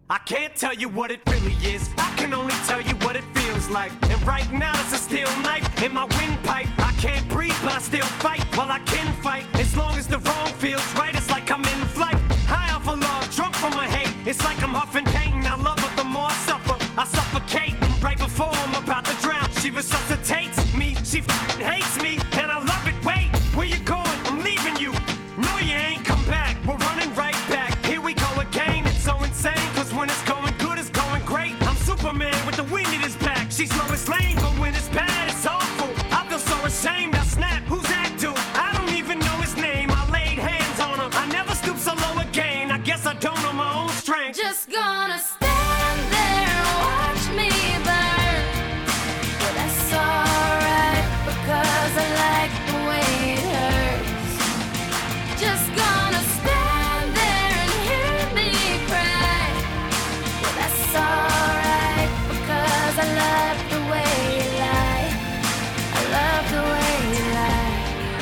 I can't tell you what it really is, I can only tell you what it feels like. And right now it's a steel knife in my windpipe. I can't breathe but I still fight, while I can fight. As long as the wrong feels right, it's like I'm in flight. High off of love, drunk from my hate, it's like I'm huffing pain. I love her the more I suffer, I suffocate. Right before I'm about to drown, she resuscitates me. She hates me and I love it. Wait, where you going? I'm leaving you. No, you ain't come back, we're running right back. Here we go again, it's so insane, cause when it's going good, it's going great. I'm Superman with the wind in his back. She's Lois Lane, but when it's bad, it's awful. I feel so ashamed, I snap, who's that dude? I don't even know his name, I laid hands on him. I never stoop so low again, I guess I don't know my own strength. Just gonna stand there and watch me burn. Well, that's alright, because I like the way it hurts. Just gonna stand there and hear me cry. Well, that's alright, because I love the way you lie. I love the way you lie.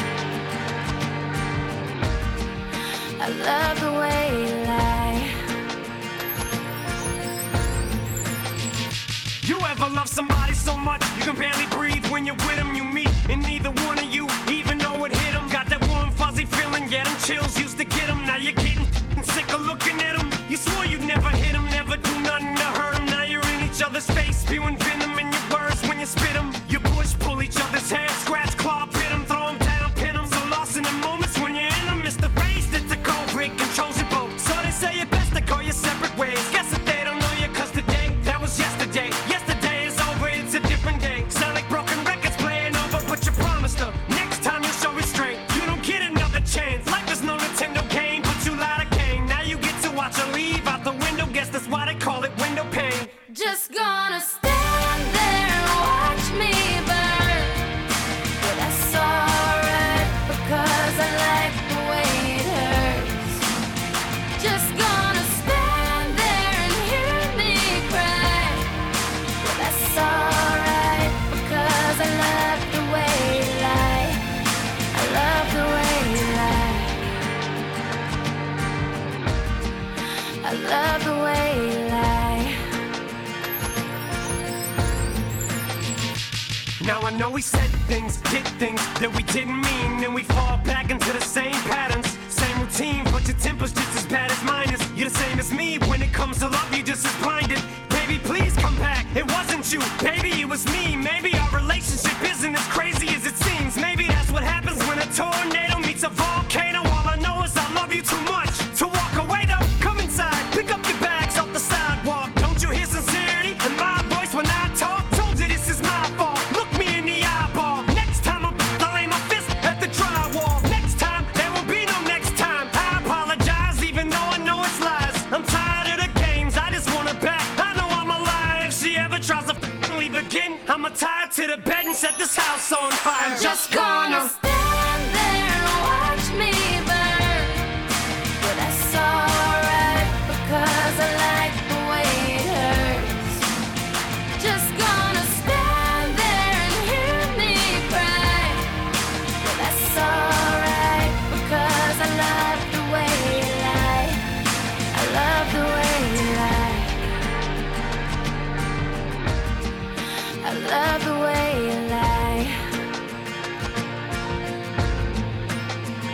I love the way you lie. You ever love somebody so much you can barely breathe when you're with them? You meet and neither one of you even know it hit them. Got that warm fuzzy feeling, yeah, them chills used to get them. Now you're getting sick of looking at them. You swore you'd never hit them, never do nothing to hurt them. Now you're in each other's face, spewing venom in your words when you spit them. You push, pull each other's hair, scratch, claw, pit them, throw them down, pin them. So lost in the moments when you're in them, it's the race that's the cold break controls your boat. So they say it best to go your separate ways. Guess that they don't know you, cause today, that was yesterday. Yesterday is over, it's a different day. Sound like broken records playing over, but you promised her next time you'll show restraint. You don't get another chance. Life is no Nintendo game, but you lied again. Now you get to watch her leave out the window. Guess that's why they call it window pane. Just gonna stand there and watch me burn. Well, that's alright, because I like the way it hurts. Just gonna stand there and hear me cry. Well, that's alright, because I love the way you lie. I love the way you lie. I love the way you lie. Now I know we said things, did things that we didn't mean, and we fall back into the same patterns, same routine, but your temper's just as bad as mine is. You're the same as me, when it comes to love, you're just as blinded. Baby, please come back, it wasn't you, baby, it was me. Maybe our relationship isn't as crazy as it seems. Maybe that's what happens when a tornado meets a volcano. All I know is I love you too much to walk away though. Come inside, pick up your bags off the sidewalk. Don't you hear sincerity in my voice when I talk? Told you this is my fault, look me in the eyeball. Next time I'll aim my fist at the drywall. Next time, there will be no next time. I apologize even though I know it's lies. I'm tired of the games, I just want her back. I know I'm alive, if she ever tries to leave again, I'ma tie her to the bed and set this house on fire. Just go